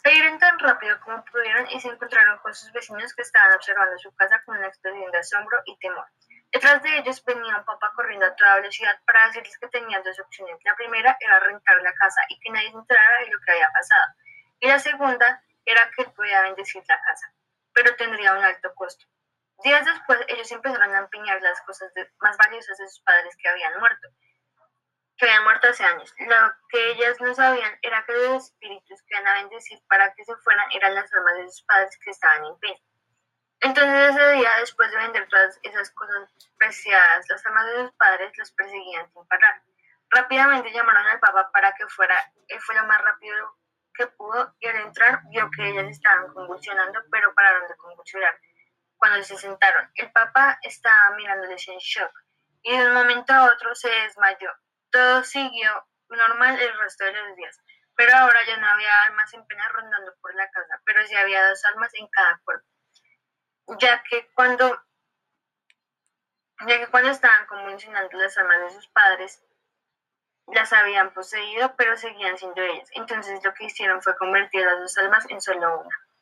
Salieron tan rápido como pudieron y se encontraron con sus vecinos que estaban observando su casa con una expresión de asombro y temor. Detrás de ellos venía un papá corriendo a toda velocidad para decirles que tenían dos opciones. La primera era rentar la casa y que nadie se enterara de lo que había pasado. Y la segunda era que él podía bendecir la casa, pero tendría un alto costo. Días después, ellos empezaron a empeñar las cosas más valiosas de sus padres que habían muerto hace años. Lo que ellas no sabían era que los espíritus que iban a bendecir para que se fueran eran las almas de sus padres que estaban en pena. Entonces ese día, después de vender todas esas cosas preciadas, las almas de sus padres las perseguían sin parar. Rápidamente llamaron al Papa para que fuera. Él fue lo más rápido que pudo y al entrar vio que ellas estaban convulsionando, pero pararon de convulsionar. Cuando se sentaron, el Papa estaba mirándoles en shock y de un momento a otro se desmayó. Todo siguió normal el resto de los días, pero ahora ya no había almas en pena rondando por la casa, pero sí había dos almas en cada cuerpo, ya que cuando, ya que cuando estaban convulsionando las almas de sus padres, las habían poseído, pero seguían siendo ellas. Entonces lo que hicieron fue convertir las dos almas en solo una.